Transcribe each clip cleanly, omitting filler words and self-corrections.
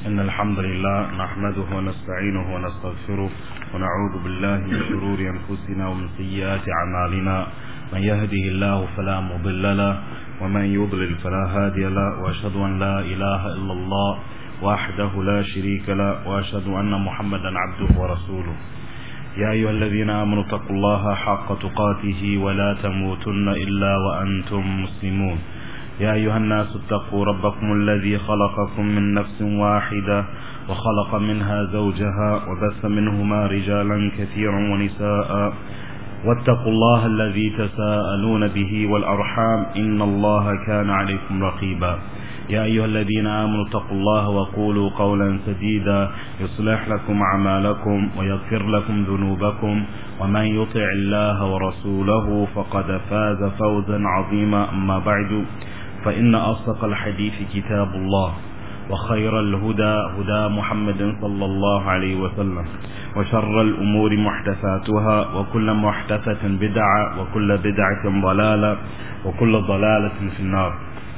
إن الحمد لله نحمده ونستعينه ونستغفره ونعوذ بالله من شرور أنفسنا ومن سيئات أعمالنا. من يهده الله فلا مضل له ومن يضلل فلا هادي له، وأشهد أن لا إله إلا الله وحده لا شريك له، وأشهد أن محمدا عبده ورسوله. يا أيها الذين آمنوا اتقوا الله حق تقاته ولا تموتن إلا وأنتم مسلمون. يا أيها الناس اتقوا ربكم الذي خلقكم من نفس واحدة وخلق منها زوجها وبث منهما رجالا كثيرا ونساء، واتقوا الله الذي تساءلون به والأرحام إن الله كان عليكم رقيبا. يا أيها الذين آمنوا اتقوا الله وقولوا قولا سديدا يصلح لكم أعمالكم ويغفر لكم ذنوبكم، ومن يطع الله ورسوله فقد فاز فوزا عظيما. أما بعد، فإن أصدق الحديث كتاب الله، وخير الهدى هدى محمد صلى الله عليه وسلم، وشر الأمور محدثاتها، وكل محدثة بدعة، وكل بدعة ضلالة، وكل ضلالة في النار.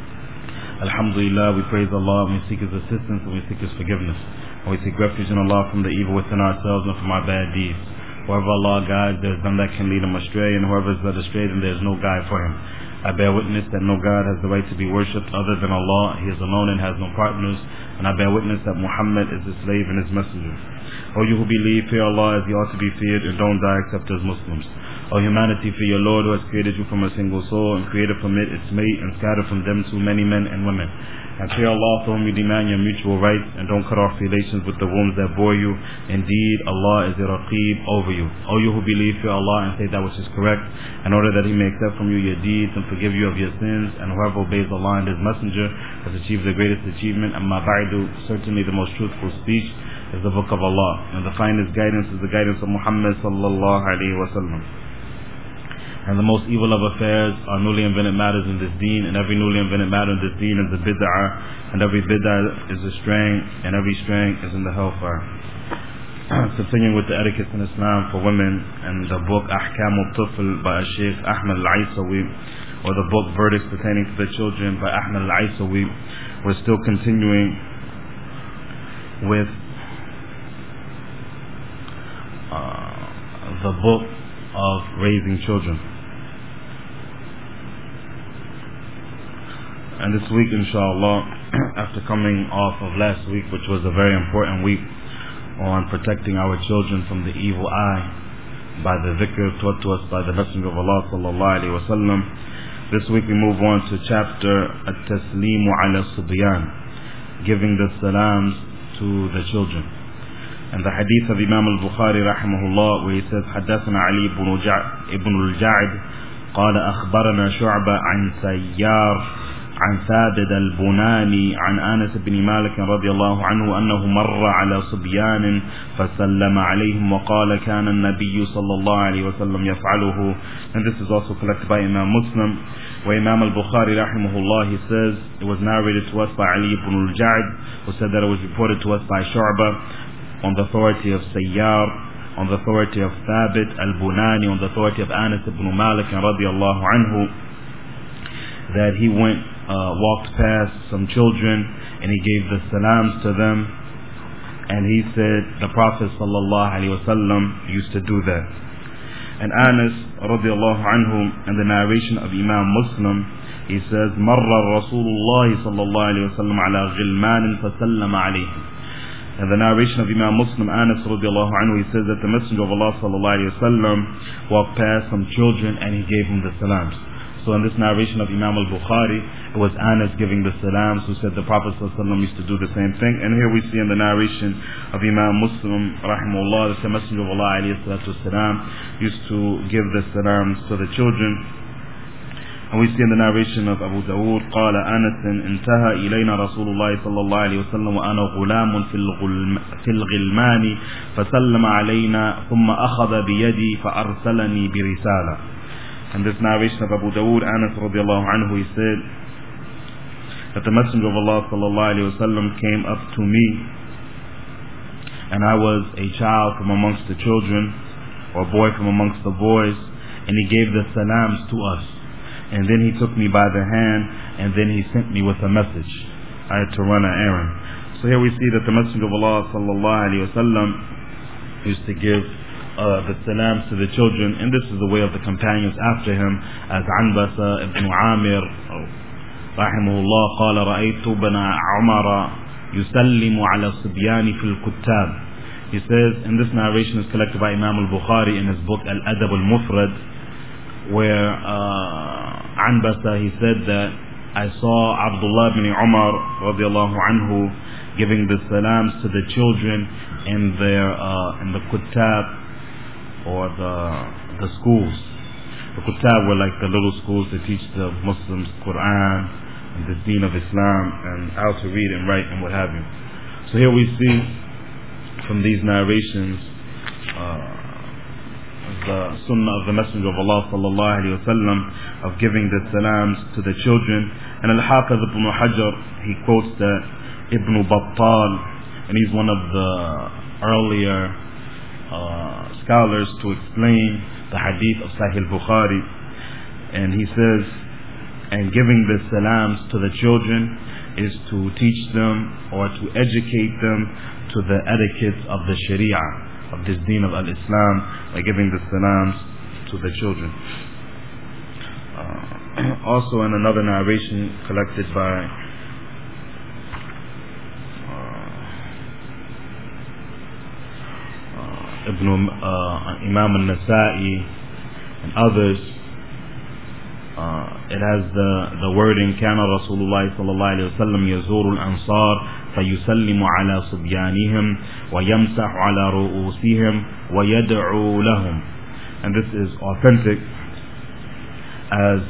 Alhamdulillah, we praise Allah, we seek His assistance, and we seek His forgiveness. And we seek refuge in Allah from the evil within ourselves and from our bad deeds. Whoever Allah guides, there is none that can lead him astray, and whoever is led astray, then there is no guide for him. I bear witness that no God has the right to be worshipped other than Allah. He is alone and has no partners. And I bear witness that Muhammad is His slave and His messenger. O you who believe, fear Allah as He ought to be feared, and don't die except as Muslims. O humanity, fear your Lord who has created you from a single soul and created from it its mate and scattered from them too many men and women. And fear Allah for whom you demand your mutual rights, and don't cut off relations with the wombs that bore you. Indeed, Allah is a Raqib over you. O you who believe, fear Allah and say that which is correct, in order that He may accept from you your deeds and forgive you of your sins. And whoever obeys Allah and His messenger has achieved the greatest achievement. Amma ba'du, certainly the most truthful speech is the book of Allah, and the finest guidance is the guidance of Muhammad sallallahu alaihi wasallam. And the most evil of affairs are newly invented matters in this deen, and every newly invented matter in this deen is a bid'ah, and every bid'ah is a straying, and every straying is in the hellfire. Continuing with the etiquette in Islam for women, and the book Ahkam al-Tifl by Sheikh Ahmed al-Aisawi, or the book Verdicts Pertaining to the Children by Ahmed al-Aisawi, we're still continuing with the book of raising children. And this week, inshallah, after coming off of last week, which was a very important week on protecting our children from the evil eye by the dhikr taught to us by the Messenger of Allah sallallahu alaihi wasallam, this week we move on to chapter At-Taslimu ala Subyan, giving the salams to the children. And the hadith of Imam al-Bukhari rahimahullah, where he says, حدثنا علي ibn al-Ja'd قال أخبرنا شعبة عن سيار عن ثابت البناني عن أنس بن مالك رضي الله عنه أنه مر على صبيان فسلم عليهم وقال كان النبي صلى الله عليه وسلم يفعله. And this is also collected by Imam Muslim, where Imam al-Bukhari rahimahullah, he says, it was narrated to us by Ali ibn al-Ja'd, who said that it was reported to us by Shu'bah on the authority of Sayyar, on the authority of Thabit al-Bunani, on the authority of Anas ibn Malik radiyallahu anhu, that he walked past some children and he gave the salams to them, and he said the Prophet sallallahu alaihi wasallam used to do that. And Anas radiyallahu anhu, in the narration of Imam Muslim, he says, marra Rasulullah sallallahu alaihi wasallam ala ghilman fasallama alayhim. In the narration of Imam Muslim, Anas radiallahu anhu, he says that the Messenger of Allah sallallahu alayhi wa sallam walked past some children and he gave them the salams. So in this narration of Imam al-Bukhari, it was Anas giving the salams, who said the Prophet sallallahu alayhi wa sallam used to do the same thing. And here we see in the narration of Imam Muslim rahimahullah that the Messenger of Allah alayhi salatu wasalam used to give the salams to the children. And we see in the narration of Abu Dawood, قال أنس انتهى إلينا رسول الله صلى الله عليه وسلم وأنا غلام في الغلمان فسلم علينا ثم أخذ بيدي فأرسلني برسالة. And this narration of Abu Dawood, Anas radiallahu anhu, he said that the Messenger of Allah sallallahu alayhi wasallam came up to me, and I was a child from amongst the children, or a boy from amongst the boys, and he gave the salams to us. And then he took me by the hand, and then he sent me with a message. I had to run an errand. So here we see that the Messenger of Allah sallallahu alaihi wasallam used to give the salams to the children, and this is the way of the companions after him, as Anbasa ibn Amir rahimahullah قال رأيت ابن عمر يسلم على الصبيان في الكتاب. He says, and this narration is collected by Imam al-Bukhari in his book Al-Adab al-Mufrad, where Anbasa, he said that I saw Abdullah ibn Umar radiallahu anhu giving the salams to the children in the kutab, or the schools. The kutab were like the little schools that teach the Muslims Quran and the deen of Islam and how to read and write and what have you. So here we see from these narrations the sunnah of the Messenger of Allah sallallahu alaihi wasallam of giving the salams to the children. And Al-Hafiz ibn Hajar, he quotes that Ibn Battal, and he's one of the earlier scholars to explain the hadith of Sahih Bukhari, and he says, and giving the salams to the children is to teach them or to educate them to the etiquettes of the Sharia, of this deen of Al-Islam, by giving the salams to the children. Also in another narration collected by Imam al-Nasa'i and others, it has the wording كان رسول الله صلى الله عليه وسلم يزور الأنصار فيسلم على صبيانهم ويمسح على رؤوسهم ويدعو لهم. And this is authentic, as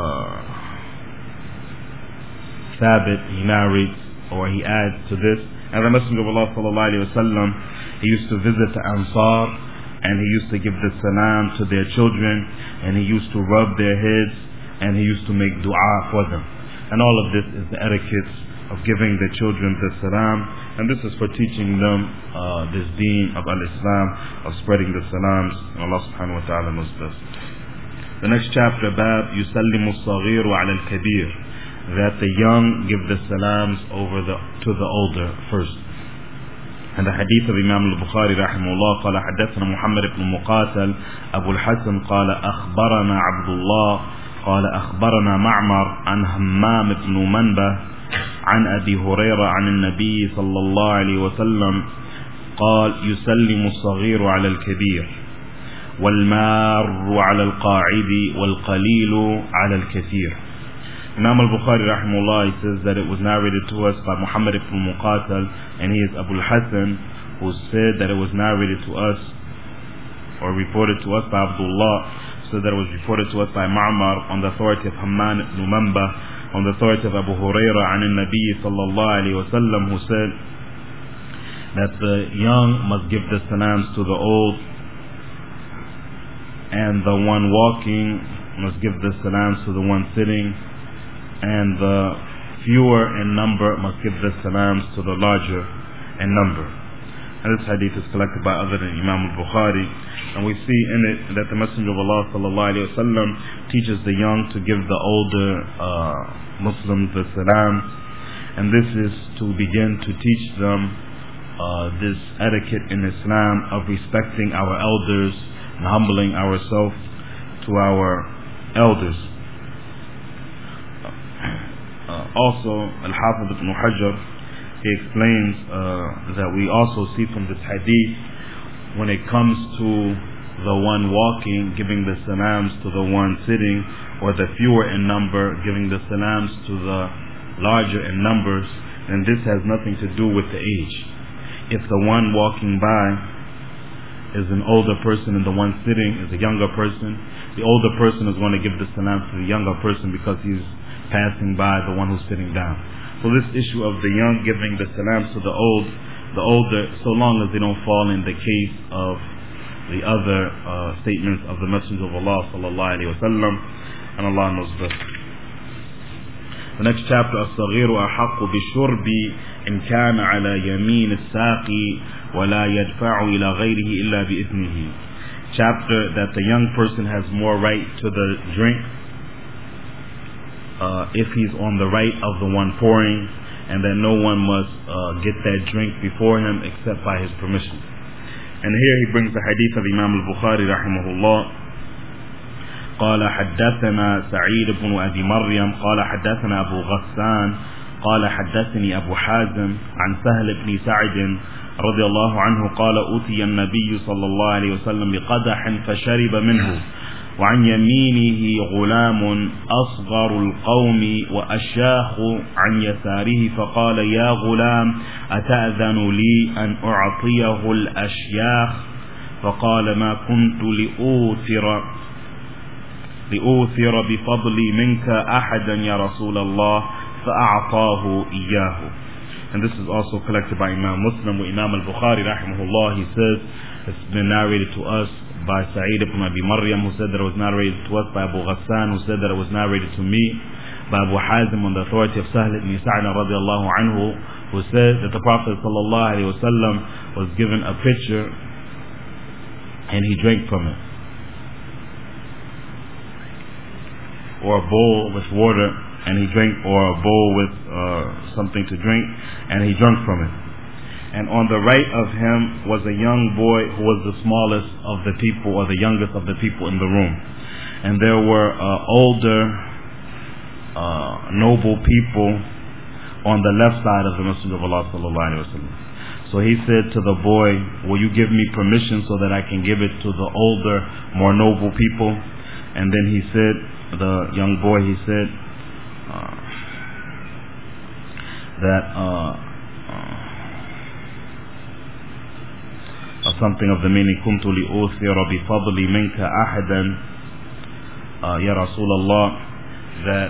Thabit, he narrates or he adds to this. And the Messenger of Allah sallallahu alaihi wasallam, he used to visit the Ansar, and he used to give the salam to their children, and he used to rub their heads, and he used to make dua for them. And all of this is the etiquette of giving the children the salam, and this is for teaching them this deen of Al-Islam, of spreading the salams, and Allah subhanahu wa ta'ala knows best. The next chapter, Bab Yusallimu as-Saghiru ala al-Kabir, that the young give the salams to the older first. And the hadith of Imam al-Bukhari rahimahullah قال حدثنا محمد بن مقاتل أبو الحسن قال أخبرنا عبد الله قال أخبرنا معمر عن همام بن منبه عن أبي هريرة عن النبي صلى الله عليه وسلم قال يسلم الصغير على الكبير والمار على القاعد والقليل على الكثير. Imam al-Bukhari rahimahullah, he says that it was narrated to us by Muhammad ibn Muqatal, and he is Abu al-Hasan, who said that it was narrated to us or reported to us by Abdullah, so that it was reported to us by Ma'mar on the authority of Hammam ibn Manbah, on the authority of Abu Hurairah an Nabi sallallahu alayhi wa sallam, who said that the young must give the salams to the old, and the one walking must give the salams to the one sitting, and the fewer in number must give the salams to the larger in number. And this hadith is collected by other than Imam al-Bukhari, and we see in it that the Messenger of Allah sallallahu alaihi wasallam teaches the young to give the older Muslims the salams, and this is to begin to teach them this etiquette in Islam of respecting our elders and humbling ourselves to our elders. Also, Al-Hafiz ibn Hajar, he explains that we also see from this hadith, when it comes to the one walking giving the salams to the one sitting, or the fewer in number giving the salams to the larger in numbers, and this has nothing to do with the age. If the one walking by is an older person and the one sitting is a younger person, the older person is going to give the salam to the younger person because he's passing by the one who's sitting down. So this issue of the young giving the salams to the older, so long as they don't fall in the case of the other statements of the Messenger of Allah sallallahu alaihi wasallam, and Allah knows best. The next chapter, الصغير أحق بالشرب إن كان على يمين الساقي ولا يدفع إلى غيره إلا بإذنه. Chapter that the young person has more right to the drink if he's on the right of the one pouring, and that no one must get that drink before him except by his permission. And here he brings the hadith of Imam al-Bukhari rahimahullah. قال حدثنا سعيد بن أبي مريم قال حدثنا أبو غسان قال حدثني أبو حازم عن سهل بن سعد رضي الله عنه قال أتي النبي صلى الله عليه وسلم بقدح فشرب منه وعن يمينه غلام أصغر القوم وأشاخ عن يساره فقال يا غلام أتأذن لي أن أعطيه الأشياخ فقال ما كنت لأوثر بفضلي منك أحدا يا رسول الله فأعطاه إياه. And this is also collected by Imam Muslim with Imam al-Bukhari rahimahullah. He says it's been narrated to us by Sa'id ibn Abi Maryam, who said that it was narrated to us by Abu Ghassan, who said that it was narrated to me by Abu Hazim on the authority of Sahl ibn Sa'd radiallahu anhu, who said that the Prophet sallallahu alaihi wasallam was given a pitcher and he drank from it, or a bowl with water and he drank, or a bowl with something to drink and he drank from it. And on the right of him was a young boy who was the smallest of the people, or the youngest of the people in the room. And there were older, noble people on the left side of the Messenger of Allah sallallahu alaihi wasallam. So he said to the boy, will you give me permission so that I can give it to the older, more noble people? And then he said, the young boy, he said that something of the meaning, كنت لأوثر بفضل منك أحدا يا رسول الله, that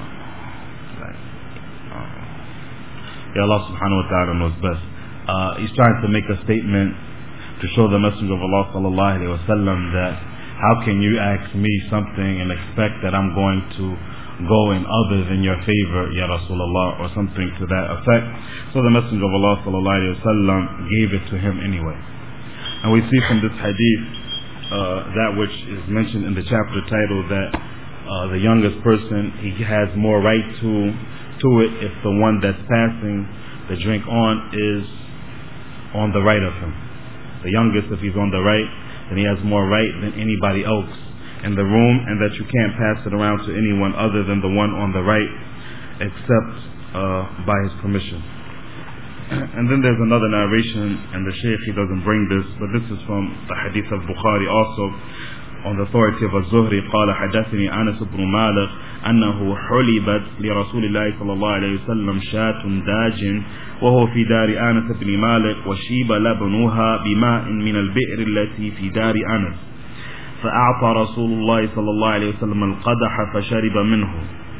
Ya Allah subhanahu wa ta'ala knows best. He's trying to make a statement to show the Messenger of Allah sallallahu alaihi wasallam that how can you ask me something and expect that I'm going to go in other than your favor, Ya Rasulullah, or something to that effect. So the Messenger of Allah sallallahu alaihi wasallam gave it to him anyway. And we see from this hadith that which is mentioned in the chapter title, that the youngest person, he has more right to it if the one that's passing the drink on is on the right of him. The youngest, if he's on the right, then he has more right than anybody else in the room, and that you can't pass it around to anyone other than the one on the right except by his permission. And then there's another narration, and the Shaykh, he doesn't bring this, but this is from the hadith of Bukhari also, on the authority of Az-Zuhri. قال حدثني أنس بن مالك أنه حلبت لرسول الله صلى الله عليه وسلم شاة داج وهو في دار أنس بن مالك وشيب لبنها بماء من البئر التي في دار أنس فأعطى رسول الله صلى الله عليه وسلم القدح فشرب منه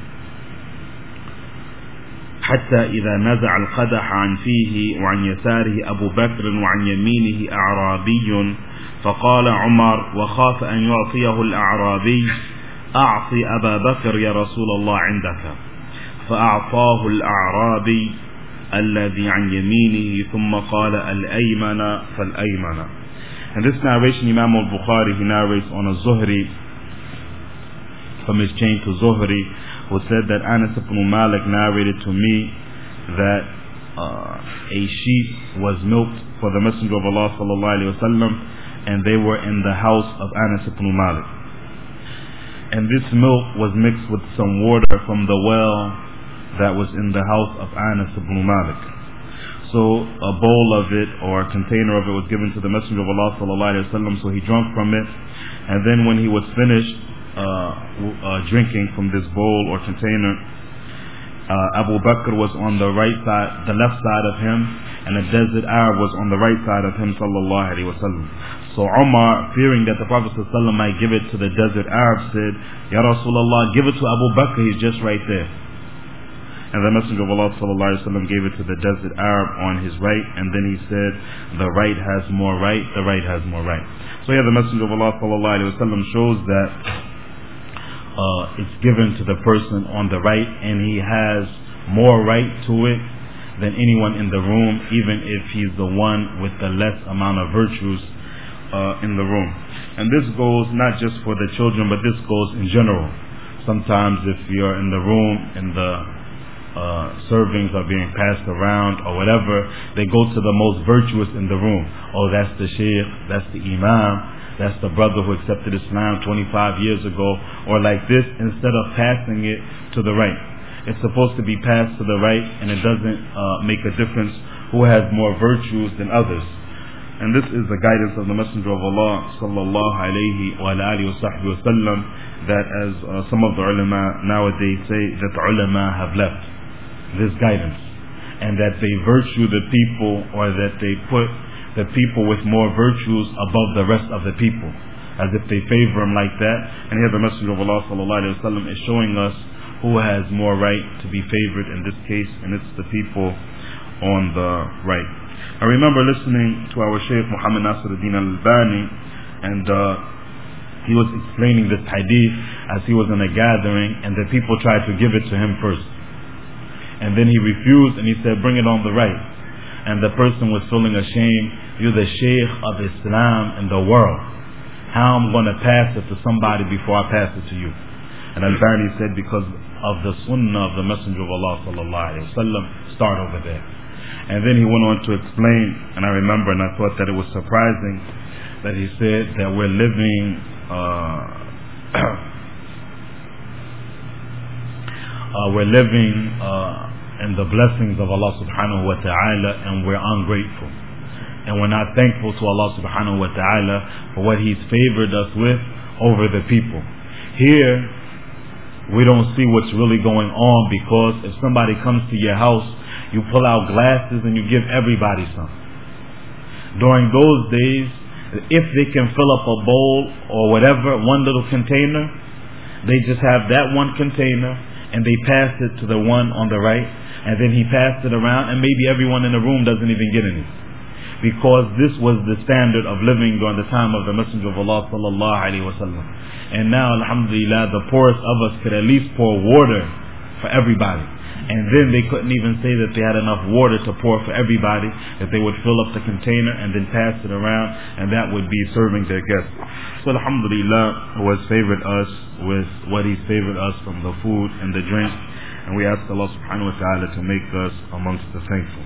حتى إذا نزع القدح عن فيه وعن يساره أبو بكر وعن يمينه أعرابي فقال عمر وخاف أن يعطيه الأعرابي أعطي أبا بكر يا رسول الله عندك فأعطاه الأعرابي الذي عن يمينه ثم قال الأيمن فالأيمن. And this narration, Imam al-Bukhari, he narrates on a Zuhri, from his chain to Zuhri, who said that Anas ibn Malik narrated to me that a sheep was milked for the Messenger of Allah sallallahu alaihi wasallam, and they were in the house of Anas ibn Malik. And this milk was mixed with some water from the well that was in the house of Anas ibn Malik. So a bowl of it, or a container of it, was given to the Messenger of Allah sallallahu alaihi wasallam, so he drank from it. And then when he was finished drinking from this bowl or container, Abu Bakr was on the right side, the left side of him, and a desert Arab was on the right side of him sallallahu alaihi wasallam. So Umar, fearing that the Prophet sallallahu alaihi wasallam might give it to the desert Arab, said, Ya Rasulullah, give it to Abu Bakr, he's just right there. And the Messenger of Allah sallallahu alaihi wasallam gave it to the desert Arab on his right, and then he said, the right has more right, the right has more right. So yeah, the Messenger of Allah sallallahu alaihi wasallam shows that it's given to the person on the right, and he has more right to it than anyone in the room, even if he's the one with the less amount of virtues in the room. And this goes not just for the children, but this goes in general. Sometimes if you're in the room, in the servings are being passed around or whatever, they go to the most virtuous in the room. Oh, that's the sheikh, that's the imam, that's the brother who accepted Islam 25 years ago, or like this, instead of passing it to the right. It's supposed to be passed to the right, and it doesn't make a difference who has more virtues than others. And this is the guidance of the Messenger of Allah sallallahu alayhi wa alihi wa sahbihi wa sallam, that as some of the ulama nowadays say, that the ulama have left this guidance, and that they virtue the people, or that they put the people with more virtues above the rest of the people, as if they favor them like that. And here the Messenger of Allah sallallahu alayhi wa sallam is showing us who has more right to be favored in this case, and it's the people on the right. I remember listening to our Shaykh Muhammad Nasiruddin Al-Albani, and he was explaining this hadith as he was in a gathering, and the people tried to give it to him first, and then he refused, and he said, bring it on the right. And the person was feeling ashamed. You're the Shaykh of Islam in the world, how I'm going to pass it to somebody before I pass it to you? And Al-Albani said, because of the sunnah of the Messenger of Allah sallallahu alayhi wa sallam, start over there. And then he went on to explain, and I remember, and I thought that it was surprising, that he said that we're living in the blessings of Allah subhanahu wa ta'ala, and we're ungrateful, and we're not thankful to Allah subhanahu wa ta'ala for what He's favored us with over the people. Here we don't see what's really going on, because if somebody comes to your house, you pull out glasses and you give everybody some. During those days, if they can fill up a bowl or whatever, one little container, they just have that one container, and they pass it to the one on the right, and then he passed it around, and maybe everyone in the room doesn't even get any, because this was the standard of living during the time of the Messenger of Allah sallallahu alaihi wasallam. And now, alhamdulillah, the poorest of us could at least pour water for everybody. And then they couldn't even say that they had enough water to pour for everybody, that they would fill up the container and then pass it around, and that would be serving their guests. So alhamdulillah, who has favored us with what He's favored us from the food and the drink, and we ask Allah subhanahu wa ta'ala to make us amongst the thankful.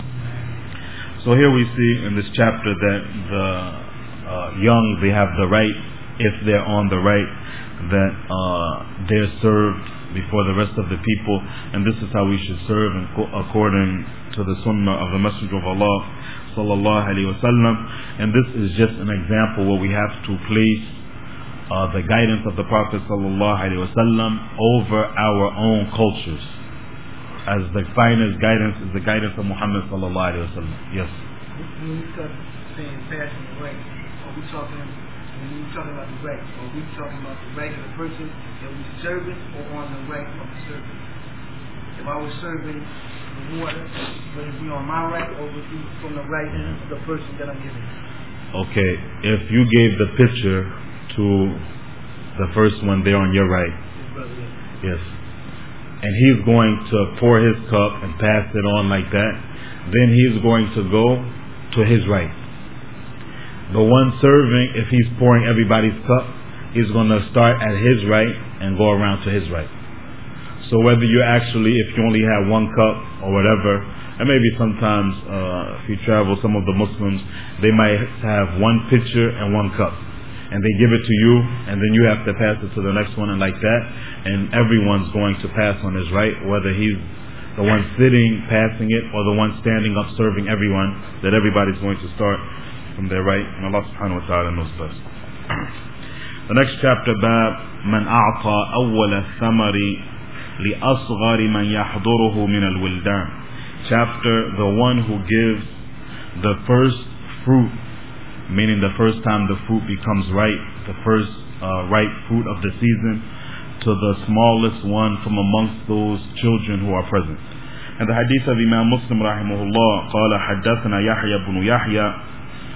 So here we see in this chapter that the young, they have the right, if they're on the right, that they're served before the rest of the people, and this is how we should serve according to the sunnah of the Messenger of Allah sallallahu alaihi wasallam. And this is just an example where we have to place the guidance of the Prophet sallallahu alaihi wasallam over our own cultures, as the finest guidance is the guidance of Muhammad sallallahu alaihi wasallam. Yes. When we start saying passing the right, are we talking? When we're talking about the right, are we talking about the right of the person that we're serving, or on the right of the servant? If I was serving the water, would it be on my right, or would it be from the right of the person that I'm giving? Okay, if you gave the pitcher to the first one there on your right, yes, and he's going to pour his cup and pass it on like that, then he's going to go to his right. The one serving, if he's pouring everybody's cup, he's going to start at his right and go around to his right. So whether you actually, if you only have one cup or whatever, and maybe sometimes if you travel, some of the Muslims, they might have one pitcher and one cup, and they give it to you, and then you have to pass it to the next one, and like that, and everyone's going to pass on his right, whether he's the one sitting passing it or the one standing up serving everyone, that everybody's going to start from their right, and Allah subhanahu wa ta'ala knows best. The next chapter, Bab Man A'ta Awwal Al-Thamari Li Asghari Man Yahduruhu Min Al-Wildan. Chapter, the one who gives the first fruit, meaning the first time the fruit becomes ripe, the first ripe fruit of the season, to the smallest one from amongst those children who are present. And the hadith of Imam Muslim rahimahullah, قال حدثنا يحيى بن يحيى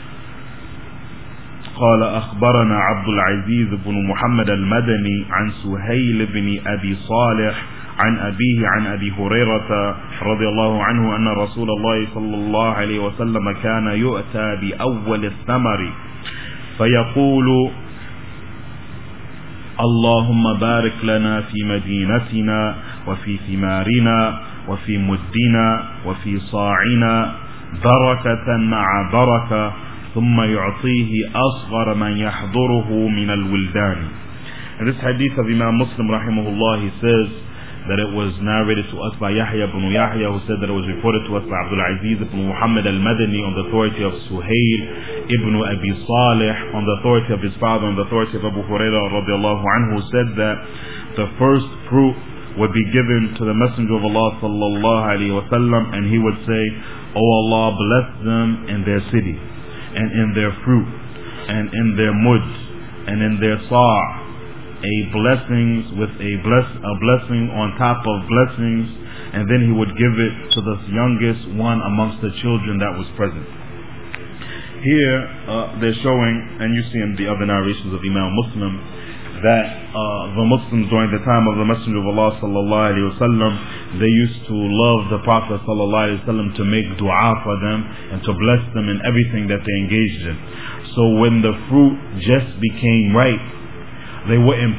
قال أخبرنا عبد العزيز بن محمد المدني عن سهيل بن أبي صالح عن أبيه عن أبي هريرة رضي الله عنه أن رسول الله صلى الله عليه وسلم كان يؤتى بأول الثمر فيقول اللهم بارك لنا في مدينتنا وفي ثمارنا وفي مدنا وفي صاعنا بركة مع بركة ثم يعطيه أصغر من يحضره من الولدان. In this hadith of Imam Muslim rahimahullah, he says that it was narrated to us by Yahya ibn Yahya, who said that it was reported to us by Abdul Aziz ibn Muhammad al-Madani on the authority of Suhail ibn Abi Salih, on the authority of his father, on the authority of Abu Hurairah radiallahu anhu, who said that the first fruit would be given to the Messenger of Allah sallallahu alayhi wa sallam, and he would say, "O Allah, bless them in their city, and in their fruit, and in their mud, and in their sa', a blessing on top of blessings," and then he would give it to the youngest one amongst the children that was present. Here they're showing, and you see in the other narrations of Imam Muslim, that the Muslims during the time of the Messenger of Allah sallallahu alaihi wasallam, they used to love the Prophet sallallahu alaihi wasallam to make dua for them and to bless them in everything that they engaged in. So when the fruit just became ripe, they wouldn't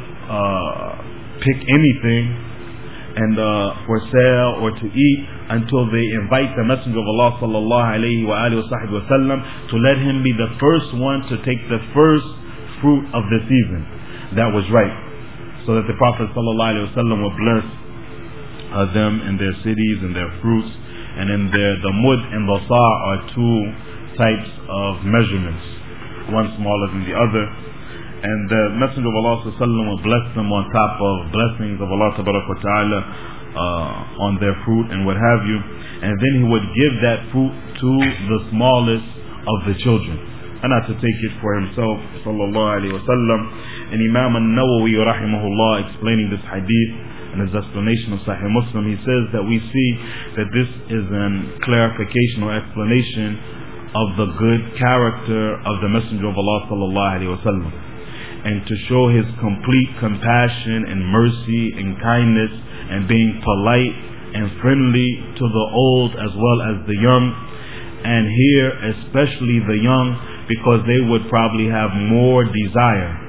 pick anything and for sale or to eat until they invite the Messenger of Allah sallallahu alaihi wa sallam to let him be the first one to take the first fruit of the season that was ripe, so that the Prophet sallallahu alaihi wasallam would bless them in their cities and their fruits, and in the mud and the sa' are two types of measurements, one smaller than the other. And the Messenger of Allah sallallahu alaihi wasallam would bless them on top of blessings of Allah ta'ala on their fruit and what have you, and then he would give that fruit to the smallest of the children, and not to take it for himself sallallahu alaihi wasallam. And Imam an-Nawawi rahimahullah, explaining this hadith in his explanation of Sahih Muslim, he says that we see that this is an clarification or explanation of the good character of the Messenger of Allah sallallahu alaihi wasallam, and to show his complete compassion and mercy and kindness and being polite and friendly to the old as well as the young. And here especially the young, because they would probably have more desire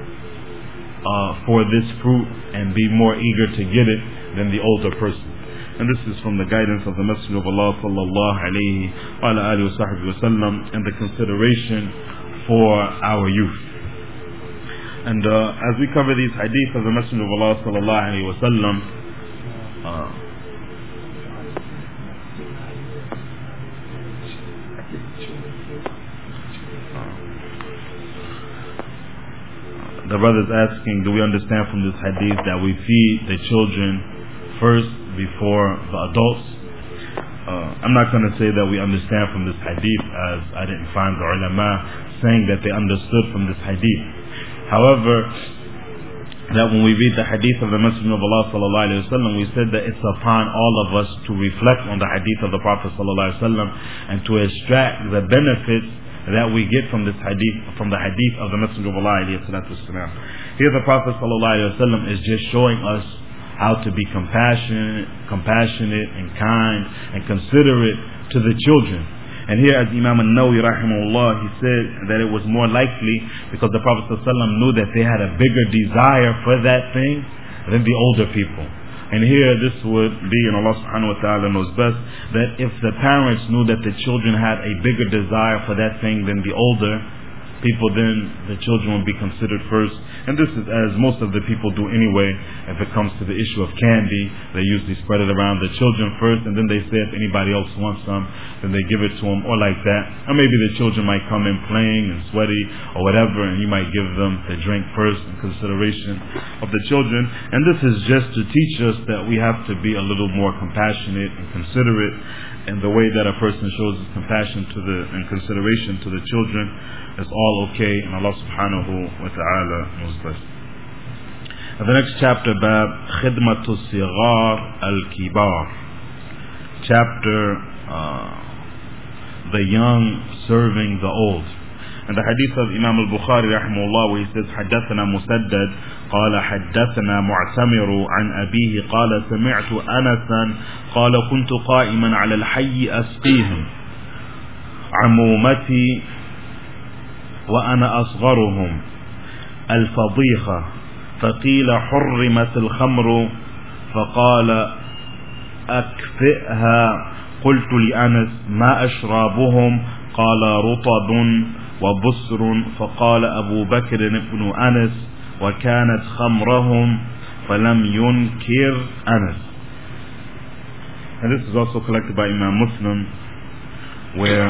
for this fruit and be more eager to get it than the older person. And this is from the guidance of the Messenger of Allah sallallahu alayhi wa sallam, and the consideration for our youth. And as we cover these hadith of the Messenger of Allah sallallahu alayhi wa sallam, the brother is asking, do we understand from this hadith that we feed the children first before the adults? I'm not going to say that we understand from this hadith, as I didn't find the ulama saying that they understood from this hadith. However, that when we read the hadith of the Messenger of Allah sallallahu alaihi wasallam, we said that it's upon all of us to reflect on the hadith of the Prophet sallallahu alaihi wasallam and to extract the benefits that we get from this hadith, from the hadith of the Messenger of Allah alayhi salatu wasalam. Here the Prophet sallallahu alaihi wasallam is just showing us how to be compassionate and kind and considerate to the children. And here, as Imam an-Nawawi rahimahullah, he said that it was more likely because the Prophet sallallahu alaihi wasallam knew that they had a bigger desire for that thing than the older people. And here this would be, and Allah subhanahu wa ta'ala knows best, that if the parents knew that the children had a bigger desire for that thing than the older people, then the children would be considered first. And this is as most of the people do anyway. If it comes to the issue of candy, they usually spread it around the children first, and then they say if anybody else wants some, then they give it to them, or like that. Or maybe the children might come in playing and sweaty or whatever, and you might give them the drink first in consideration of the children. And this is just to teach us that we have to be a little more compassionate and considerate in the way that a person shows his compassion to and consideration to the children. It's all okay, and Allah subhanahu wa ta'ala knows best. The next chapter, Bab Khidmatu Sigar al-Kibar, chapter the young serving the old. And the hadith of Imam al-Bukhari rahimahullah, where he says حدثنا مسدد قال حدثنا معتمر عن أبيه قال سمعت أنسا قال كنت قائما على الحي أسقيهم عمومتي وأنا أصغرهم الفضيخة فقيل حرمت الخمر فقال أكفئها. قلت لأنس ما أشرابهم؟ قال رطب وبصر. فقال أبو بكر بن أنس وكانت خمرهم فلم ينكر أنس. And this is also collected by Imam Muslim, where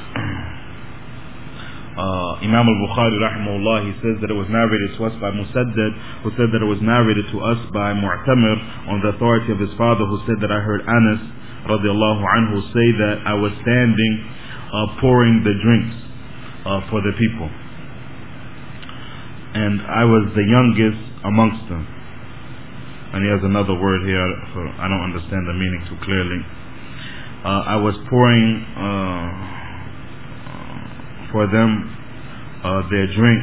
Imam al-Bukhari rahimahullah, he says that it was narrated to us by Musaddad, who said that it was narrated to us by Mu'tamir on the authority of his father, who said that I heard Anas radiallahu anhu say that I was standing pouring the drinks for the people, and I was the youngest amongst them. And he has another word here, so I don't understand the meaning too clearly. I was pouring for them their drink,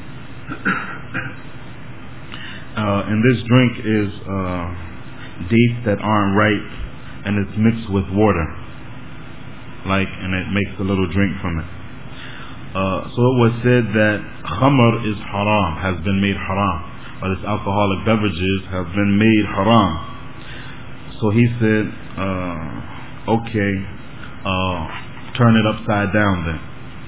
and this drink is dates that aren't ripe, and it's mixed with water, and it makes a little drink from it. So it was said that khamr is haram, has been made haram, or its alcoholic beverages have been made haram. So he said, okay, turn it upside down then.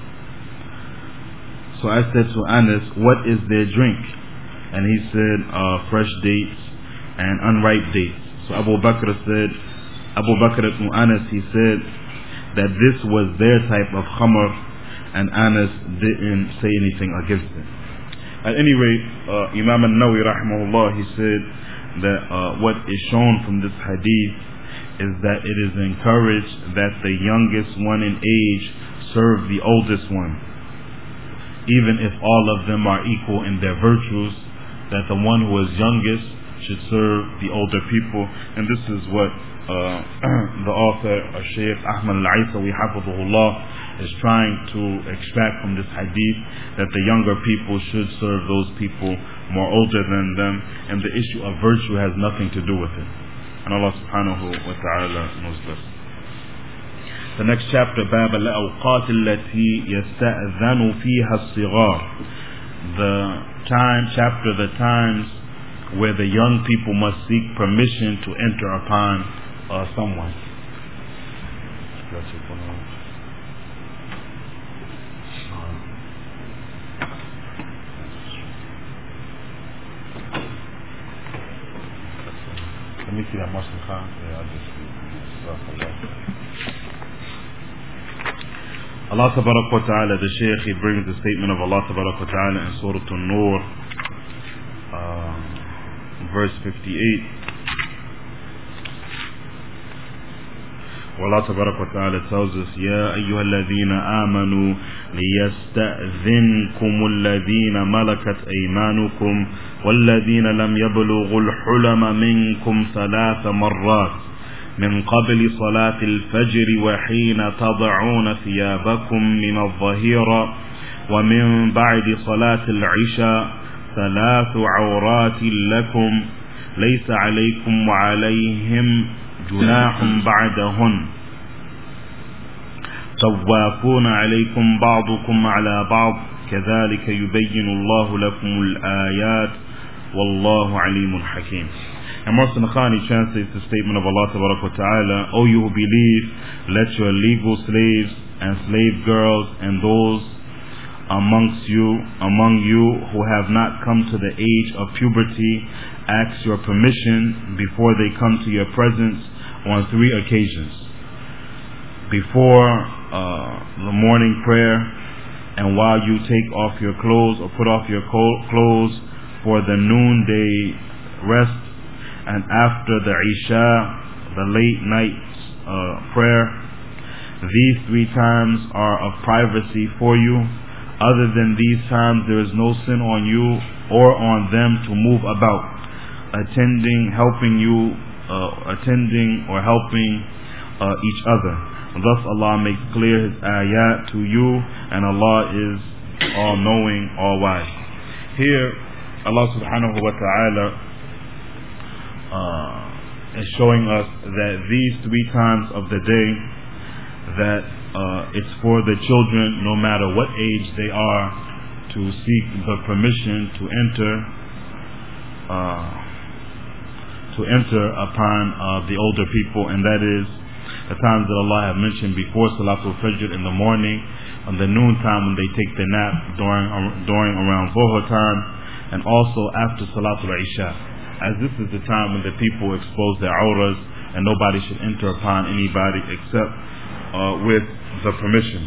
So I said to Anas, what is their drink? And he said, fresh dates and unripe dates. So Abu Bakr ibn Anas, he said that this was their type of khamr, and Anas didn't say anything against it. At any rate, Imam al-Nawawi rahimahullah, he said that what is shown from this hadith is that it is encouraged that the youngest one in age serve the oldest one, even if all of them are equal in their virtues, that the one who is youngest should serve the older people. And this is what the author, Shaykh Ahmad al-Aisawi hafidhahullah, is trying to extract from this hadith, that the younger people should serve those people more older than them, and the issue of virtue has nothing to do with it. And Allah subhanahu wa ta'ala knows best. The next chapter, باب الأوقات التي يستأذن فيها الصغار. Chapter the times where the young people must seek permission to enter upon someone. Let me see that Muslim Khan. Yeah, I'll just Allah Tabarak wa Ta'ala, the Shaykh, he brings the statement of Allah Tabarak wa Ta'ala in Surah An-Nur, verse 58. Allah Tabarak wa Ta'ala tells us, Ya ayyuha alladhina amanu liyasta'dhinkum alladhina malakat aymanukum walladhina lam yablughul hulama minkum thalatha marrat من قبل صلاة الفجر وحين تضعون ثيابكم من الظهيرة ومن بعد صلاة العشاء 3 عورات لكم ليس عليكم وعليهم جناح بعدهن طوافون عليكم بعضكم على بعض كذلك يبين الله لكم الآيات والله عليم حكيم. And Martin Khani translates the statement of Allah Ta'ala, O you who believe, let your legal slaves and slave girls and those among you who have not come to the age of puberty ask your permission before they come to your presence on 3 occasions: before the morning prayer, and while you take off your clothes or put off your clothes for the noonday rest, and after the Isha, the late night prayer. These 3 times are of privacy for you. Other than these times, there is no sin on you or on them to move about, attending or helping each other. Thus Allah makes clear His ayat to you, and Allah is all-knowing, all-wise. Here, Allah subhanahu wa ta'ala is showing us that these 3 times of the day, that it's for the children, no matter what age they are, to seek the permission to enter to enter upon the older people, and that is the times that Allah have mentioned before Salatul Fajr in the morning, on the noon time when they take the nap, during around Dhuhr time, and also after Salatul Isha, as this is the time when the people expose their auras and nobody should enter upon anybody except with the permission.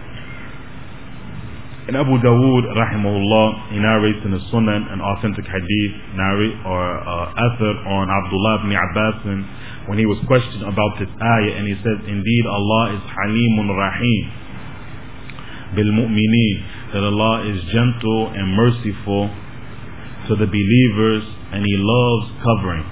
And Abu Dawood rahimahullah, he narrates in the Sunan an authentic hadith author on Abdullah ibn Abbas when he was questioned about this ayah, and he said, indeed Allah is Halimun Rahim bil mu'mineen, that Allah is gentle and merciful to the believers, and He loves covering.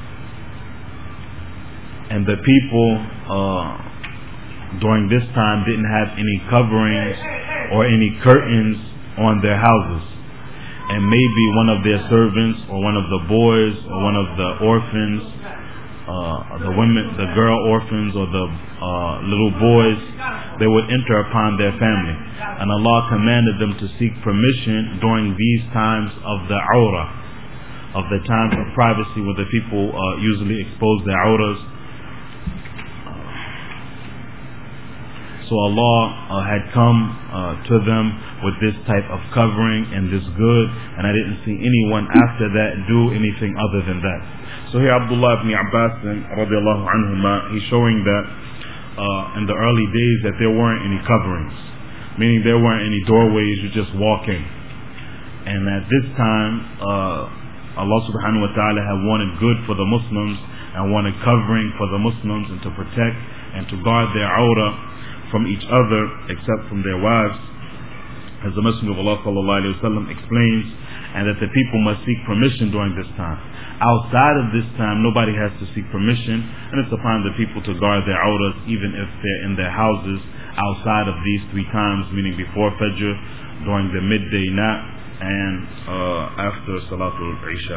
And the people during this time didn't have any coverings or any curtains on their houses, and maybe one of their servants or one of the boys or one of the orphans, the women, the girl orphans or the little boys, they would enter upon their family, and Allah commanded them to seek permission during these times of the aura, of the times of privacy where the people usually expose their auras. So Allah had come to them with this type of covering and this good, and I didn't see anyone after that do anything other than that. So here Abdullah ibn Abbas radiallahu anhuma, he's showing that in the early days that there weren't any coverings, meaning there weren't any doorways, you just walk in. And at this time Allah subhanahu wa ta'ala had wanted good for the Muslims and wanted covering for the Muslims, and to protect and to guard their aura from each other except from their wives, as the Messenger of Allah sallallahu alaihi wasallam explains, and that the people must seek permission during this time. Outside of this time, nobody has to seek permission, and it's upon the people to guard their auras even if they're in their houses outside of these 3 times, meaning before Fajr, during the midday nap, and after Salatul Isha.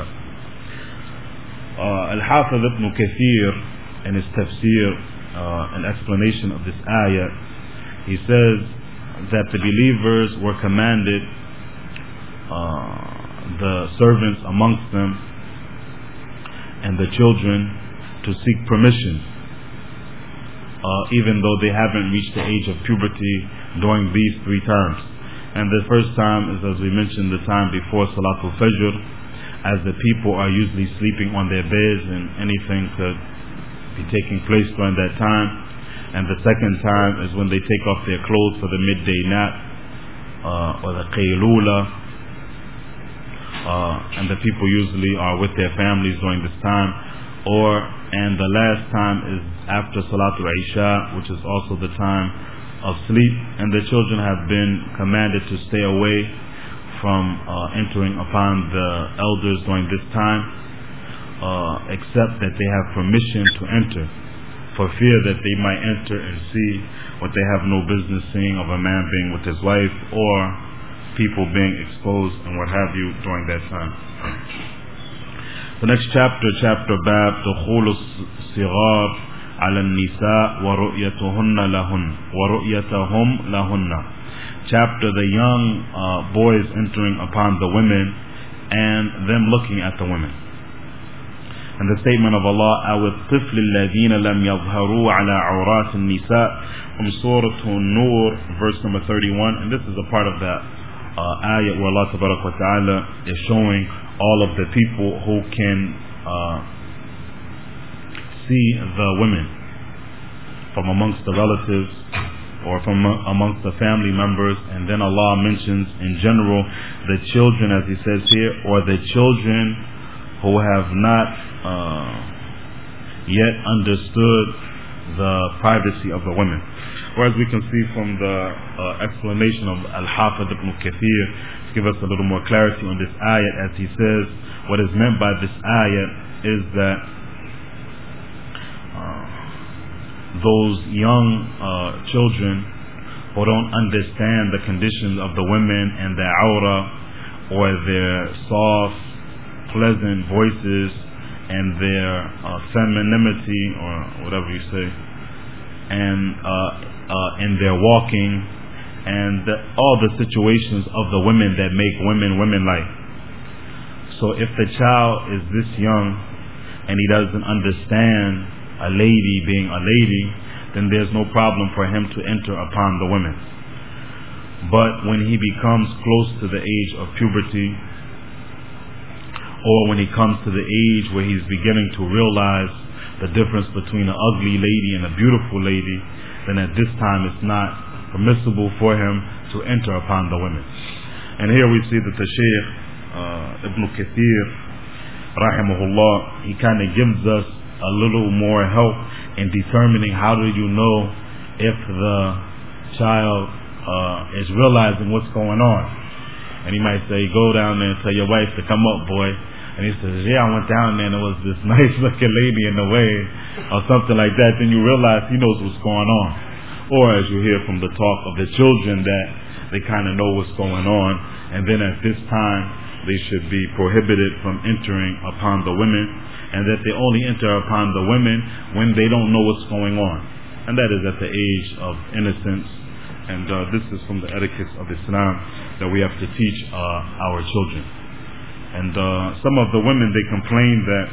Al-Hafiz ibn Kathir in his tafsir, an explanation of this ayah, he says that the believers were commanded, the servants amongst them and the children, to seek permission, even though they haven't reached the age of puberty during these 3 times. And the first time is, as we mentioned, the time before Salatul Fajr, as the people are usually sleeping on their beds and anything could be taking place during that time. And the second time is when they take off their clothes for the midday nap, or the qaylula, and the people usually are with their families during this time. And the last time is after Salatul Isha, which is also the time of sleep, and the children have been commanded to stay away from entering upon the elders during this time, except that they have permission to enter, for fear that they might enter and see what they have no business seeing, of a man being with his wife or people being exposed and what have you during that time. The next chapter Bab Dukhul as-Sighar ala an-Nisa wa ru'yatuhunna lahunna. Chapter the young boys entering upon the women and them looking at the women. And the statement of Allah, أَوَالطِّفْلِ الَّذِينَ لَمْ يَظْهَرُوا عَلَى عَوْرَاتِ النِّسَاءِ, from Surah An-Nur, verse number 31. And this is a part of that ayat where Allah Tabarak wa Ta'ala is showing all of the people who can see the women from amongst the relatives or from amongst the family members. And then Allah mentions in general the children, as He says here, or the children who have not yet understood the privacy of the women. Whereas we can see from the explanation of Al-Hafiz ibn Kathir, to give us a little more clarity on this ayat, as he says, what is meant by this ayat is that those young children who don't understand the conditions of the women and their aura, or their soft, pleasant voices and their femininity, or whatever you say, and their walking, and all the situations of the women that make women like. So if the child is this young and he doesn't understand a lady being a lady, then there's no problem for him to enter upon the women. But when he becomes close to the age of puberty, or when he comes to the age where he's beginning to realize the difference between an ugly lady and a beautiful lady, then at this time it's not permissible for him to enter upon the women. And here we see that the Shaykh Ibn Kathir rahimahullah, he kind of gives us a little more help in determining how do you know if the child is realizing what's going on. And he might say, go down there and tell your wife to come up, boy. And he says, yeah, I went down there and there was this nice looking lady in the way, or something like that. Then you realize he knows what's going on. Or as you hear from the talk of the children, that they kind of know what's going on, and then at this time they should be prohibited from entering upon the women, and that they only enter upon the women when they don't know what's going on, and that is at the age of innocence. And this is from the etiquette of Islam that we have to teach our children. And some of the women, they complain that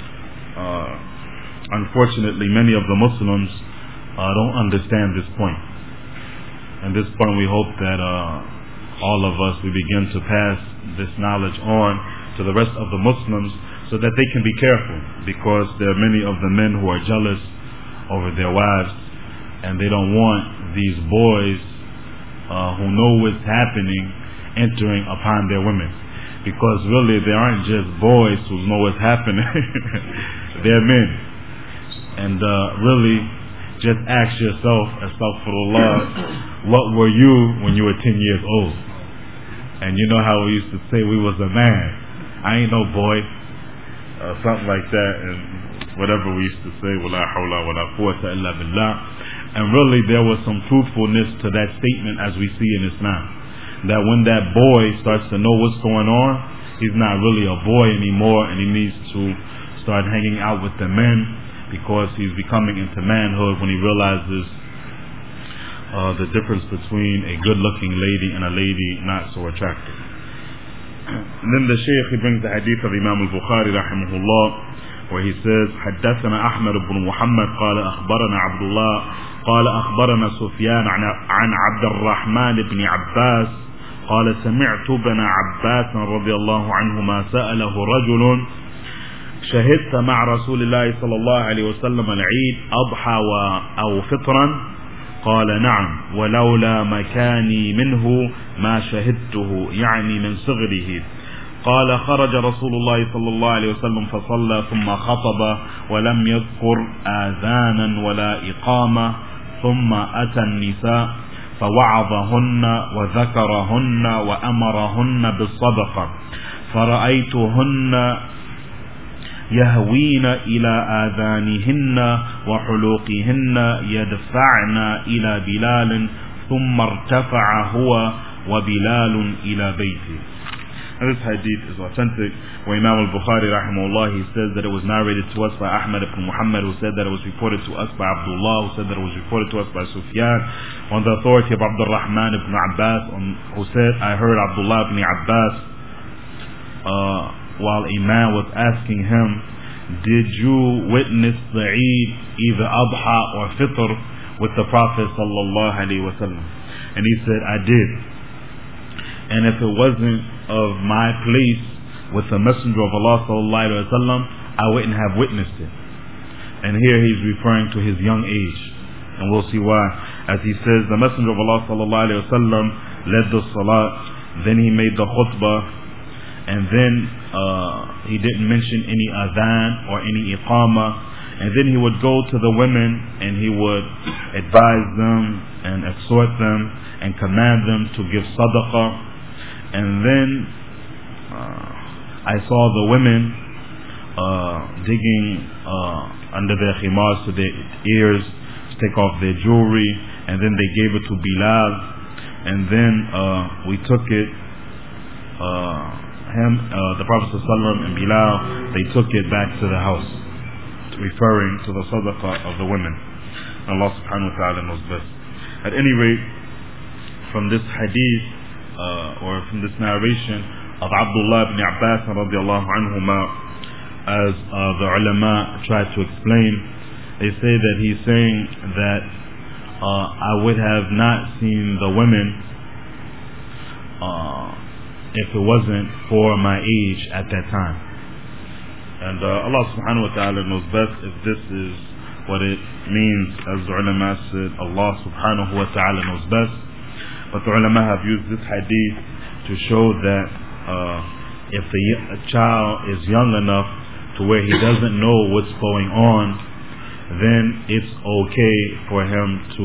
unfortunately many of the Muslims don't understand this point. And this point we hope that all of us, we begin to pass this knowledge on to the rest of the Muslims so that they can be careful, because there are many of the men who are jealous over their wives, and they don't want these boys who know what's happening entering upon their women. Because really they aren't just boys who know what's happening, they're men. And really just ask yourself, astaghfirullah, what were you when you were 10 years old? And you know how we used to say we was a man. I ain't no boy. Something like that, and whatever we used to say, wala hawla wala quwwata illa billah. And really there was some truthfulness to that statement, as we see in Islam, that when that boy starts to know what's going on, he's not really a boy anymore, and he needs to start hanging out with the men, because he's becoming into manhood when he realizes the difference between a good looking lady and a lady not so attractive. And then the Shaykh, he brings the hadith of Imam al-Bukhari rahimahullah, where he says, حدثنا أحمد بن محمد قال أخبرنا عبد الله قال أخبرنا سفيان عن عبد الرحمن بن عباس قال سمعت ابن عباس رضي الله عنهما سأله رجل شهدت مع رسول الله صلى الله عليه وسلم العيد أضحى أو فطرا قال نعم ولولا مكاني منه ما شهدته، يعني من صغره. قال خرج رسول الله صلى الله عليه وسلم فصلى ثم خطب ولم يذكر آذانا ولا إقامة، ثم أتى النساء فوعظهن وذكرهن وأمرهن بالصدقة، فرأيتهن يهوين إلى آذانهن وحلوقهن يدفعن إلى بلال ثم ارتفع هو وبلال إلى بيته. And this hadith is authentic, where Imam al-Bukhari rahimahullah, he says that it was narrated to us by Ahmad ibn Muhammad, who said that it was reported to us by Abdullah, who said that it was reported to us by Sufyan, on the authority of Abd al-Rahman ibn Abbas, who said, I heard Abdullah ibn Abbas while a man was asking him, did you witness the Eid, either Adha or Fitr, with the Prophet sallallahu alaihi wasallam? And he said, I did. And if it wasn't of my place with the Messenger of Allah sallallahu alaihi wasallam, I wouldn't have witnessed it. And here he's referring to his young age, and we'll see why. As he says, the Messenger of Allah sallallahu alaihi wasallam led the salat, then he made the khutbah, and then he didn't mention any adhan or any iqama, and then he would go to the women and he would advise them and exhort them and command them to give sadaqah. And then I saw the women digging under their khimars to their ears to take off their jewelry, and then they gave it to Bilal, and then we took it, the Prophet ﷺ and Bilal, they took it back to the house, referring to the sadaqah of the women. Allah subhanahu wa ta'ala knows best. At any rate, from this hadith, or from this narration, of Abdullah ibn Abbas radiallahu anhuma, as the ulama tried to explain. They say that he's saying that I would have not seen the women if it wasn't for my age at that time. And Allah subhanahu wa ta'ala knows best if this is what it means. As the ulama said, Allah subhanahu wa ta'ala knows best. But the ulama have used this hadith to show that if a child is young enough to where he doesn't know what's going on, then it's okay for him to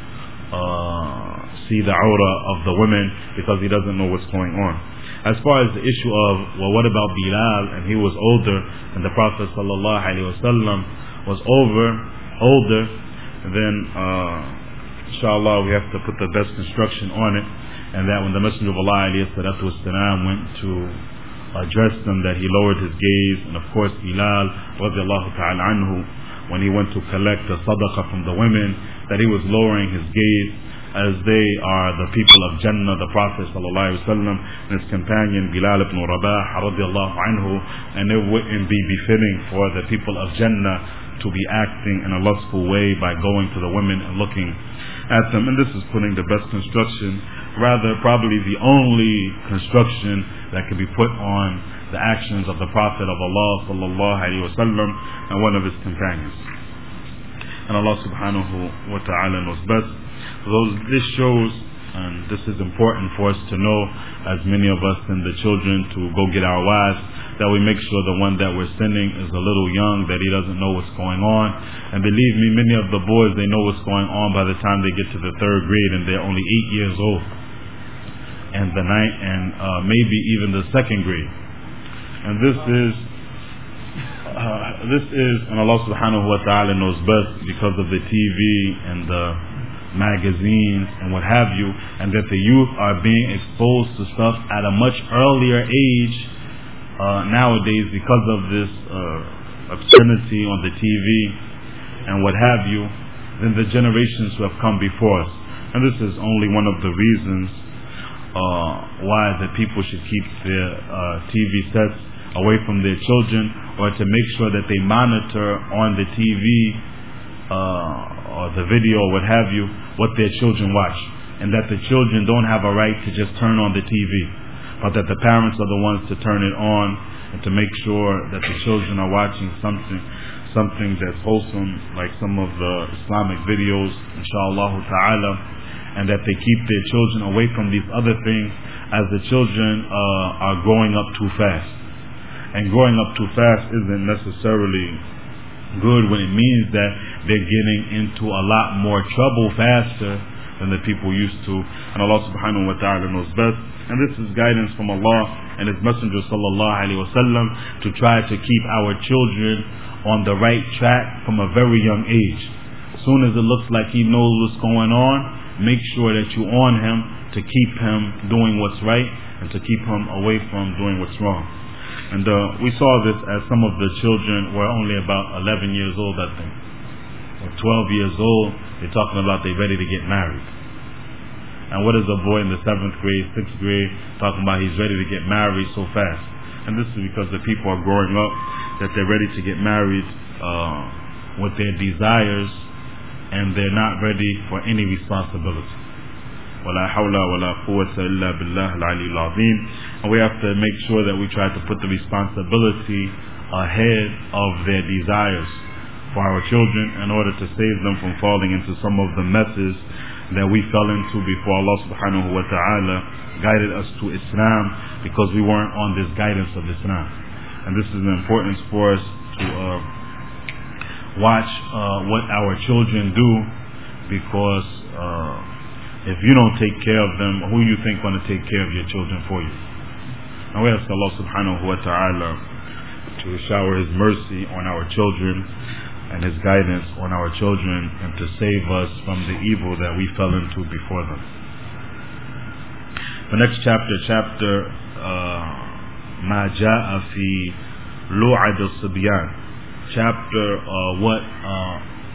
see the awrah of the women because he doesn't know what's going on. As far as the issue of, well, what about Bilal, and he was older, and the Prophet sallallahu alaihi wasallam was older, then inshallah we have to put the best construction on it, and that when the Messenger of Allah alayhi salatu wasalam went to address them, that he lowered his gaze. And of course Bilal radiallahu ta'ala anhu, when he went to collect the sadaqah from the women, that he was lowering his gaze, as they are the people of Jannah. The Prophet sallallahu alaihi wasallam and his companion Bilal ibn Rabah radiallahu anhu, and it wouldn't be befitting for the people of Jannah to be acting in a lustful way by going to the women and looking at them. And this is putting the best construction, rather probably the only construction that can be put on the actions of the Prophet of Allah sallallahu alaihi wasallam and one of his companions. And Allah subhanahu wa ta'ala knows best. This shows, and this is important for us to know, as many of us and the children, to go get our wives, that we make sure the one that we're sending is a little young, that he doesn't know what's going on. And believe me, many of the boys, they know what's going on by the time they get to the 3rd grade, and they're only 8 years old, and the 9th, and maybe even the 2nd grade. And this is, and Allah subhanahu wa ta'ala knows best, because of the TV and the magazines and what have you, and that the youth are being exposed to stuff at a much earlier age nowadays because of this obscenity on the TV and what have you, than the generations who have come before us. And this is only one of the reasons why the people should keep their TV sets away from their children, or to make sure that they monitor on the TV or the video or what have you, what their children watch, and that the children don't have a right to just turn on the TV, but that the parents are the ones to turn it on and to make sure that the children are watching something that's wholesome, like some of the Islamic videos, inshallah ta'ala, and that they keep their children away from these other things, as the children are growing up too fast. And growing up too fast isn't necessarily good, when it means that they're getting into a lot more trouble faster than the people used to. And Allah subhanahu wa ta'ala knows best. And this is guidance from Allah and His Messenger sallallahu alaihi wasallam, to try to keep our children on the right track from a very young age. As soon as it looks like he knows what's going on, make sure that you on him to keep him doing what's right and to keep him away from doing what's wrong. And we saw this as some of the children were only about 11 years old, I think, or 12 years old. They're talking about they're ready to get married. And what is a boy in the 7th grade, 6th grade talking about he's ready to get married so fast? And this is because the people are growing up that they're ready to get married with their desires, and they're not ready for any responsibility. وَلَا حَوْلَ وَلَا قُوَّةَ إِلَّا بِاللَّهِ الْعَلِيِّ الْعَظِيمِ. And we have to make sure that we try to put the responsibility ahead of their desires for our children, in order to save them from falling into some of the messes that we fell into before Allah subhanahu wa ta'ala guided us to Islam, because we weren't on this guidance of Islam. And this is an importance for us to watch what our children do, because if you don't take care of them, who you think going to take care of your children for you? And we ask Allah subhanahu wa ta'ala to shower His mercy on our children and His guidance on our children, and to save us from the evil that we fell into before them. The next chapter Ma Ja'a Fi Lu'ad al-Sibyan, chapter what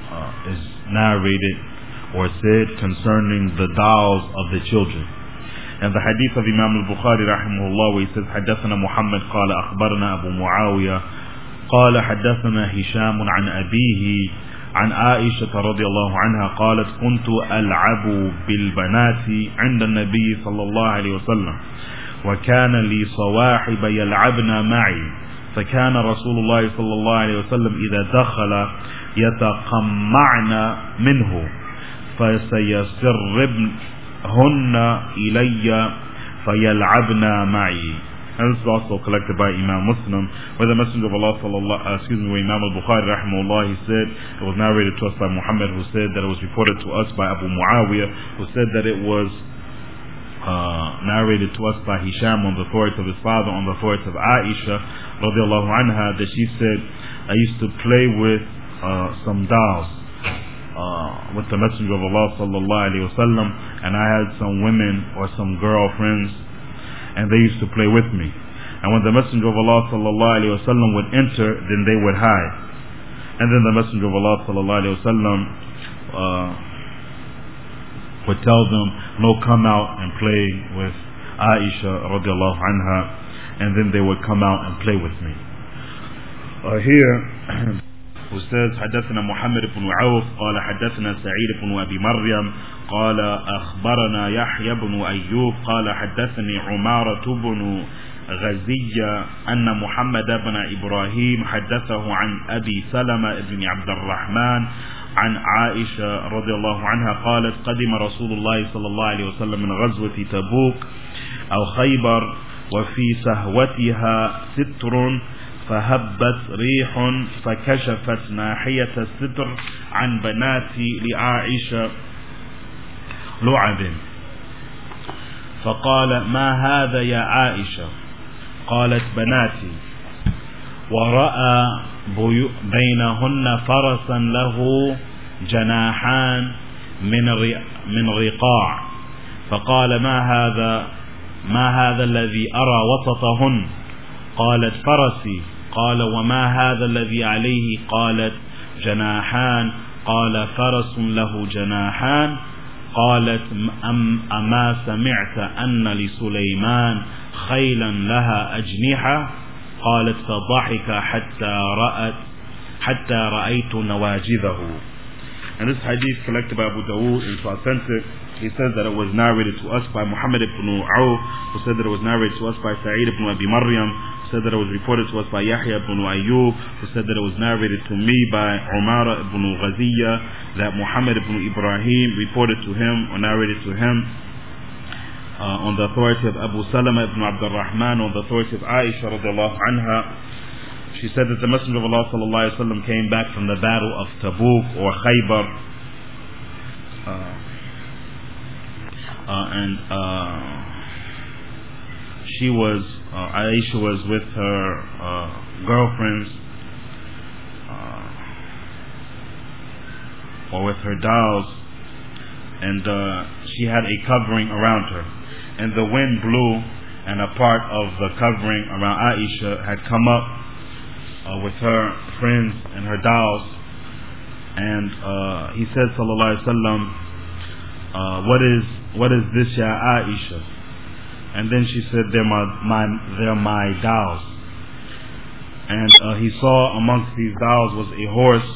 is narrated or said concerning the dolls of the children. And the hadith of Imam al-Bukhari rahimahullah, where he says, حدثنا محمد قال أخبرنا أبو معاوية قال حدثنا هشام عن أبيه عن عائشة رضي الله عنها قالت كنت ألعب بالبنات عند النبي صلى الله عليه وسلم وكان لي صواحب يلعبن معي فكان رسول الله صلى الله عليه وسلم إذا دخل يتقمعن منه فسيسربهن إلي فيلعبن معي. And this is also collected by Imam Muslim, where the Messenger of Allah where Imam al-Bukhari rahimahullah, he said, it was narrated to us by Muhammad, who said that it was reported to us by Abu Muawiyah, who said that it was narrated to us by Hisham on the authority of his father, on the authority of Aisha radiallahu anha, that she said, I used to play with some dolls with the Messenger of Allah sallallahu alayhi wasallam, and I had some women or some girlfriends, and they used to play with me. And when the Messenger of Allah sallallahu alayhi wasallam would enter, then they would hide. And then the Messenger of Allah sallallahu alayhi wasallam would tell them, no, come out and play with Aisha radiallahu anha, and then they would come out and play with me. Here who says حدثنا محمد بن عوف قال حدثنا سعيد بن أبي مريم قال أخبرنا يحيى بن أيوب قال حدثني عمارة بن غزية أن محمد بن إبراهيم حدثه عن أبي سلمة بن عبد الرحمن عن عائشة رضي الله عنها قالت قدم رسول الله صلى الله عليه وسلم من غزوة تبوك أو خيبر وفي سهوتها ستر فهبت ريح فكشفت ناحية الستر عن بناتي لعائشة لعب فقال ما هذا يا عائشة قالت بناتي ورأى بينهن فرسا له جناحان من رقاع فقال ما هذا الذي أرى وسطهن قالت فرسي قال وما هذا الذي عليه قالت جناحان قال فرس له جناحان قالت أما سمعت أن لسليمان خيلا لها أجنحة قالت فضحك حتى رأيت نواجذه. And this hadith collected by Abu Dawood is authentic. He says that it was narrated to us by Muhammad ibn Awf, who said that it was narrated to us by Sa'id ibn Abi Maryam, who said that it was reported to us by Yahya ibn Ayyub, who said that it was narrated to me by Umara ibn Ghaziyah, that Muhammad ibn Ibrahim reported to him or narrated to him on the authority of Abu Salama ibn Abdul Rahman, on the authority of Aisha radiallahu anha. She said that the Messenger of Allah sallallahu alaihi wasallam came back from the battle of Tabuk or Khaybar, and Aisha was with her girlfriends or with her dolls, and she had a covering around her, and the wind blew, and a part of the covering around Aisha had come up with her friends and her dolls, and he said sallallahu alaihi wasallam, what is this, ya Aisha? And then she said, they're my dolls. And he saw amongst these dolls was a horse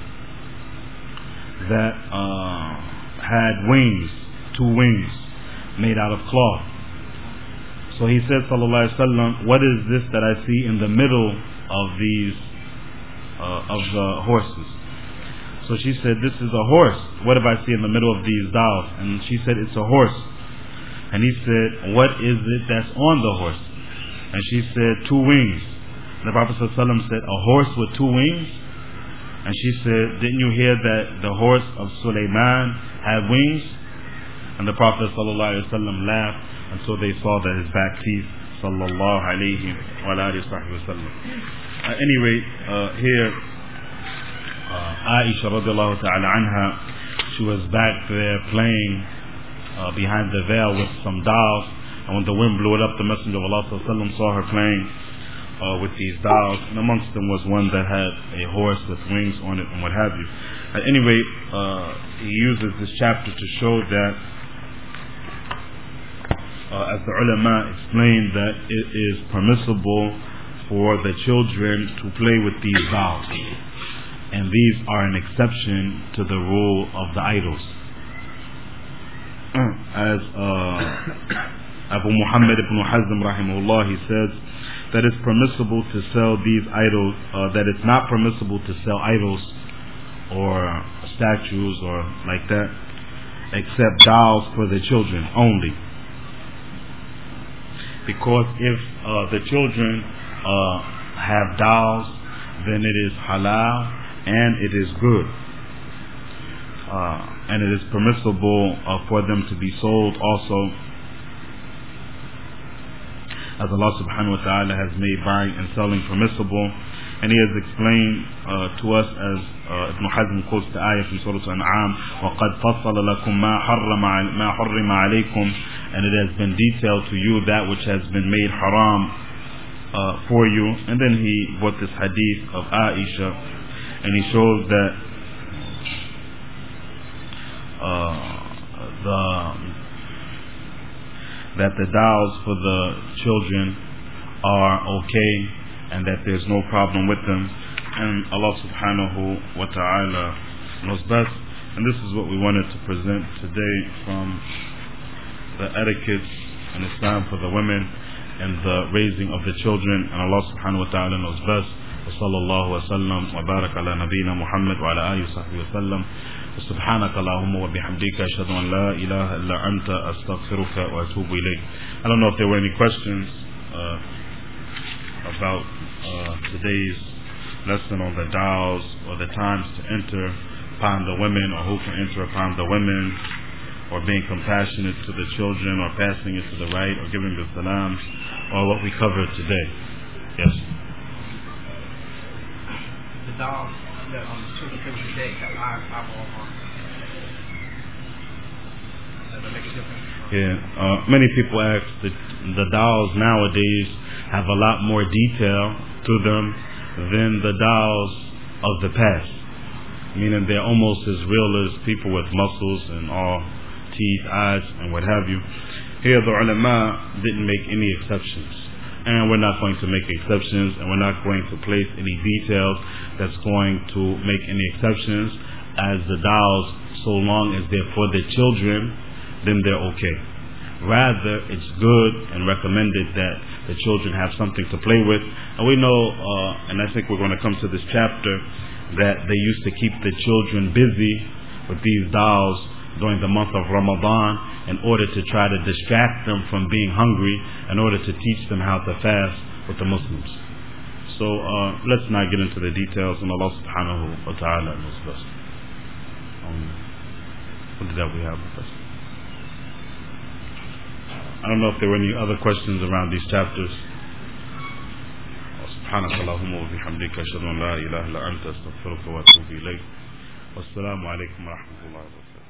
that had wings, 2 wings made out of cloth. So he said sallallahu alaihi wasallam, what is this that I see in the middle of these of the horses? So she said, this is a horse. What do I see in the middle of these dolls? And she said, it's a horse. And he said, what is it that's on the horse? And she said, 2 wings. And the Prophet ﷺ said, a horse with 2 wings? And she said, didn't you hear that the horse of Sulaiman had wings? And the Prophet ﷺ laughed until they saw that his back teeth, sallallahu alayhi wa alihi wa sallam. At any rate, here Aisha radiallahu ta'ala anha, she was back there playing behind the veil with some dolls, and when the wind blew it up, the Messenger of Allah saw her playing with these dolls, and amongst them was one that had a horse with wings on it and what have you. At any rate, he uses this chapter to show that as the ulama explained, that it is permissible for the children to play with these dolls, and these are an exception to the rule of the idols. As Abu Muhammad ibn Hazm rahimahullah, he says that it's permissible to sell these idols, that it's not permissible to sell idols or statues or like that, except dolls for the children only. Because if the children have dolls, then it is halal and it is good. And it is permissible for them to be sold also, as Allah subhanahu wa ta'ala has made buying and selling permissible. And He has explained to us, as Ibn Hazm quotes the ayah from Surah Al-An'am, وَقَدْ فَصَّلَ لَكُمْ مَا حُرِّمَ عَلَيْكُمْ, and it has been detailed to you that which has been made haram for you. And then he brought this hadith of Aisha, and he shows that the dolls for the children are okay, and that there's no problem with them, and Allah subhanahu wa ta'ala knows best. And this is what we wanted to present today from the etiquette in Islam for the women and the raising of the children, and Allah subhanahu wa ta'ala knows best. وصلى الله وسلم وبارك على نبينا محمد وعلى آله وصحبه وسلم. سبحانك اللهم وبحمدك أشهد أن لا إله إلا أنت أستغفرك وأتوب إليك. I don't know if there were any questions about today's lesson on the dolls, or the times to enter upon the women, or who can enter upon the women, or being compassionate to the children, or passing it to the right, or giving the salams, or what we covered today. Yes. The dolls that children play with today have eyeball on. Does that make a difference? Yeah. Many people ask that the dolls nowadays have a lot more detail to them than the dolls of the past. Meaning they're almost as real as people with muscles and all teeth, eyes, and what have you. Here the ulama didn't make any exceptions. And we're not going to make exceptions, and we're not going to place any details that's going to make any exceptions, as the dolls, so long as they're for the children, then they're okay. Rather, it's good and recommended that the children have something to play with. And we know, and I think we're going to come to this chapter, that they used to keep the children busy with these dolls during the month of Ramadan, in order to try to distract them from being hungry, in order to teach them how to fast with the Muslims. So let's not get into the details, and Allah subhanahu wa ta'ala knows best. What did that we have with us? I don't know if there were any other questions around these chapters. سبحانك اللهم وبحمدك أشهد أن لا إله إلا أنت أستغفرك وأتوب إليك. والسلام عليكم ورحمة الله وبركاته.